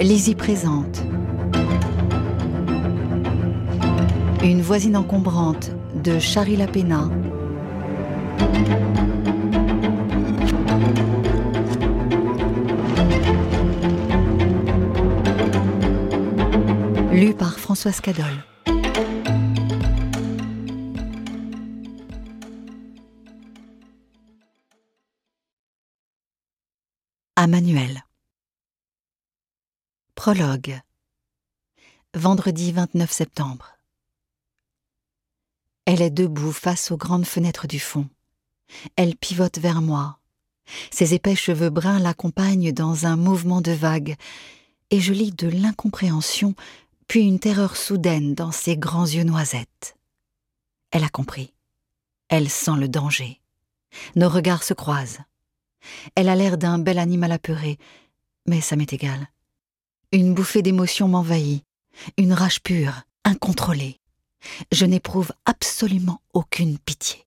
Lizzie présente Une voisine encombrante de Shari Lapena. Lu par Françoise Cadol. À Manuel. Prologue. Vendredi 29 septembre. Elle est debout face aux grandes fenêtres du fond. Elle pivote vers moi. Ses épais cheveux bruns l'accompagnent dans un mouvement de vague, et je lis de l'incompréhension, puis une terreur soudaine dans ses grands yeux noisettes. Elle a compris. Elle sent le danger. Nos regards se croisent. Elle a l'air d'un bel animal apeuré, mais ça m'est égal. Une bouffée d'émotion m'envahit, une rage pure, incontrôlée. Je n'éprouve absolument aucune pitié.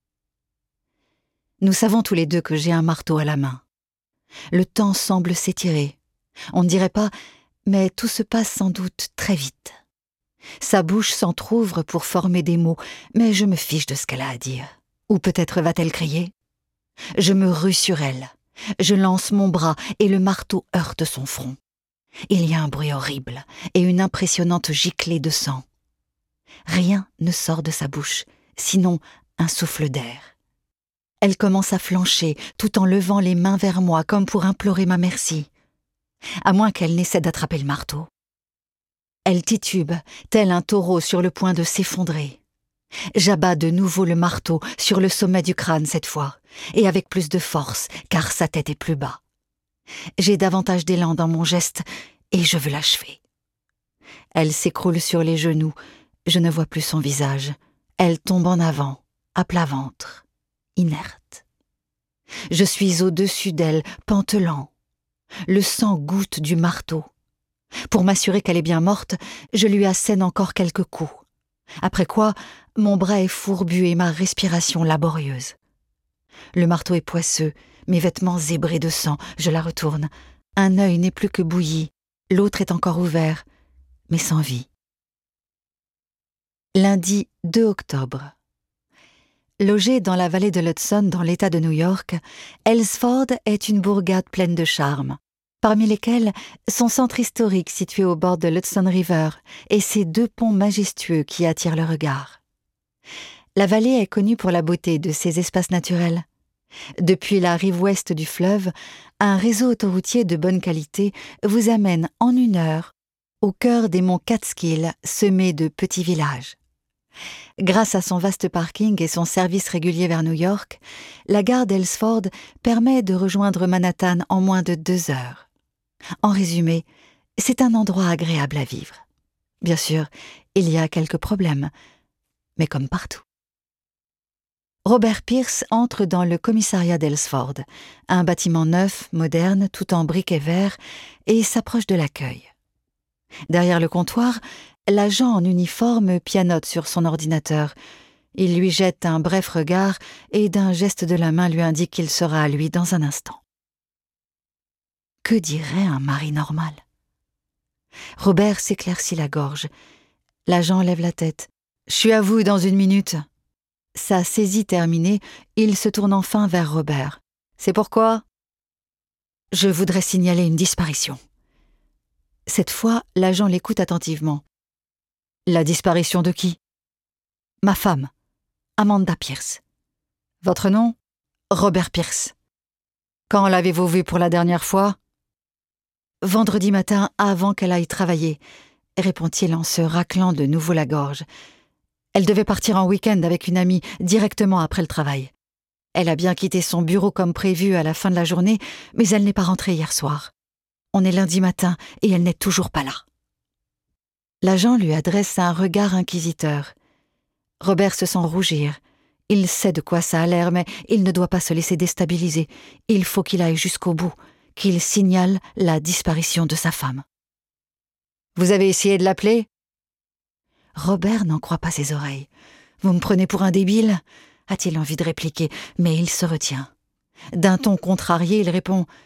Nous savons tous les deux que j'ai un marteau à la main. Le temps semble s'étirer. On ne dirait pas, mais tout se passe sans doute très vite. Sa bouche s'entr'ouvre pour former des mots, mais je me fiche de ce qu'elle a à dire. Ou peut-être va-t-elle crier ? Je me rue sur elle. Je lance mon bras et le marteau heurte son front. Il y a un bruit horrible et une impressionnante giclée de sang. Rien ne sort de sa bouche, sinon un souffle d'air. Elle commence à flancher tout en levant les mains vers moi comme pour implorer ma merci. À moins qu'elle n'essaie d'attraper le marteau. Elle titube, tel un taureau sur le point de s'effondrer. J'abats de nouveau le marteau sur le sommet du crâne cette fois, et avec plus de force, car sa tête est plus bas. J'ai davantage d'élan dans mon geste, et je veux l'achever. Elle s'écroule sur les genoux, je ne vois plus son visage. Elle tombe en avant, à plat ventre, inerte. Je suis au-dessus d'elle, pantelant. Le sang goutte du marteau. Pour m'assurer qu'elle est bien morte, je lui assène encore quelques coups. Après quoi, mon bras est fourbu et ma respiration laborieuse. Le marteau est poisseux, mes vêtements zébrés de sang, je la retourne. Un œil n'est plus que bouilli, l'autre est encore ouvert, mais sans vie. Lundi 2 octobre. Logée dans la vallée de l'Hudson dans l'État de New York, Ellsford est une bourgade pleine de charme, parmi lesquels son centre historique situé au bord de l'Hudson River et ses 2 ponts majestueux qui attirent le regard. La vallée est connue pour la beauté de ses espaces naturels. Depuis la rive ouest du fleuve, un réseau autoroutier de bonne qualité vous amène en 1 heure au cœur des monts Catskills semés de petits villages. Grâce à son vaste parking et son service régulier vers New York, la gare d'Ellsford permet de rejoindre Manhattan en moins de 2 heures. En résumé, c'est un endroit agréable à vivre. Bien sûr, il y a quelques problèmes, mais comme partout. Robert Pierce entre dans le commissariat d'Ellsford, un bâtiment neuf, moderne, tout en briques et verre, et s'approche de l'accueil. Derrière le comptoir, l'agent en uniforme pianote sur son ordinateur. Il lui jette un bref regard et d'un geste de la main lui indique qu'il sera à lui dans un instant. Que dirait un mari normal ? Robert s'éclaircit la gorge. L'agent lève la tête. « Je suis à vous dans 1 minute. » Sa saisie terminée, il se tourne enfin vers Robert. « C'est pourquoi ? » « Je voudrais signaler une disparition. » Cette fois, l'agent l'écoute attentivement. « La disparition de qui ? » « Ma femme, Amanda Pierce. »« Votre nom ? » ?»« Robert Pierce. »« Quand l'avez-vous vue pour la dernière fois ? » ?»« Vendredi matin, avant qu'elle aille travailler, » répond-il en se raclant de nouveau la gorge. Elle devait partir en week-end avec une amie directement après le travail. Elle a bien quitté son bureau comme prévu à la fin de la journée, mais elle n'est pas rentrée hier soir. On est lundi matin et elle n'est toujours pas là. L'agent lui adresse un regard inquisiteur. Robert se sent rougir. Il sait de quoi ça a l'air, mais il ne doit pas se laisser déstabiliser. Il faut qu'il aille jusqu'au bout, qu'il signale la disparition de sa femme. « Vous avez essayé de l'appeler ?» Robert n'en croit pas ses oreilles. « Vous me prenez pour un débile ?» a-t-il envie de répliquer, mais il se retient. D'un ton contrarié, il répond